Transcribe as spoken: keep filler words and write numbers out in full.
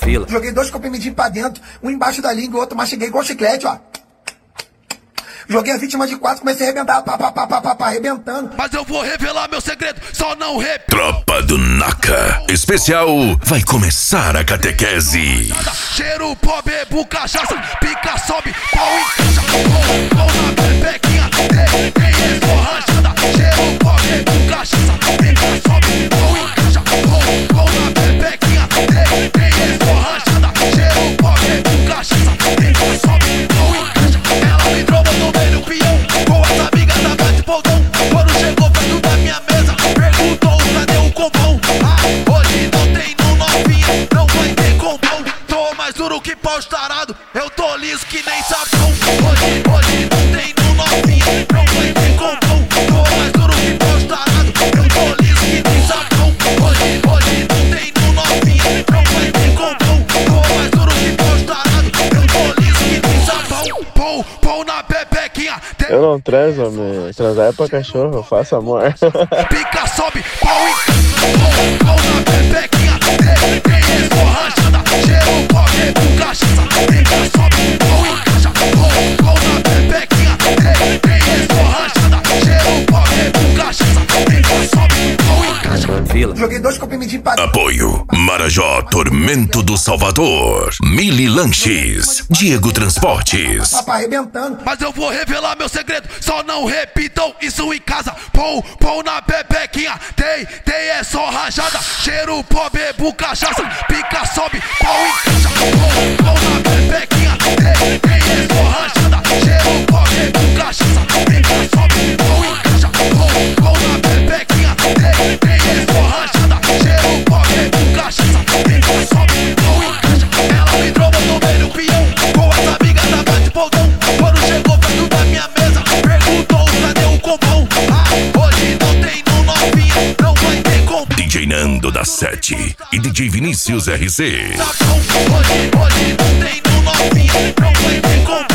fila. Joguei dois comprimidinhos pra dentro, um embaixo da língua e o outro mastiguei igual chiclete, ó. Joguei a vítima de quatro, comecei a arrebentar, pá, pá, pá, pá, pá, pá, arrebentando. Mas eu vou revelar meu segredo, só não rep... Tropa do Naka Especial vai começar a catequese. Cheiro, pó, bebo, cachaça, pica, sobe, pau encaixa, pau, pau na pepequinha, tem, tem escorrachada. Cheiro, pó, bebo, cachaça, pica, sobe, pau encaixa, pau, pau na pepequinha, tem, tem escorrachada. Cheiro, pó, bebo, cachaça, pica, sobe, pau encaixa. Ela me tromba no meio do peão, com as amigas da bate poldão. Quando chegou perto da minha mesa, perguntou cadê o combão. Ah, hoje não tem no novinha, não vai ter combão. Tô mais duro que pau estarado, eu tô liso que nem sabão. Hoje, hoje não tem no novinha, não vai ter combão. Tô mais duro que pau estarado, eu tô liso que nem sabão. Hoje, hoje não tem no novinha, não vai ter combão. Tô mais duro que pau estarado, eu tô liso que nem sabão. Pão, pão na pepequinha. Eu não transo, homem. Transar é pra cachorro, eu faço amor. Pica, sobe, pau e pau, pau na pepequinha. Tem, tem escorrachada. Cheiro, pó, bebo, cachaça. Pica, sobe, pau e caixa. Pau, pau na pepequinha. Tem, tem escorrachada. Cheiro, pó, bebo, cachaça. Pica, sobe, pau e caixa. Fila. Joguei dois comprimidinhos pra dentro. Apoio Marajó Tormento do Salvador, Mili Lanches, Diego Transportes. Pá, pá, arrebentando. Mas eu vou revelar meu segredo, só não repitam isso em casa. Pão, pão na pepequinha, tem, tem é só rajada. Cheiro, pó, bebo, cachaça, pica, sobe, pau e caixa. Pão, pão na pepequinha, tem, tem é só rajada. Cheiro, pó, bebo, cachaça, pica, sobe, pau e caixa. Pão, pão na pepequinha, tem, tem é só rajada. Cheiro, pó, bebo, cachaça, pica, sobe, pau e caixa. Ela me tromba no meio do peão, com as amigas da bate poldão. Quando chegou perto da minha mesa, perguntou cadê o combão. Ah, hoje não tem no novinha, não vai ter combão. D J Nando da Sete e D J Vinícius R C. Hoje, hoje não tem no novinha, não vai ter combão.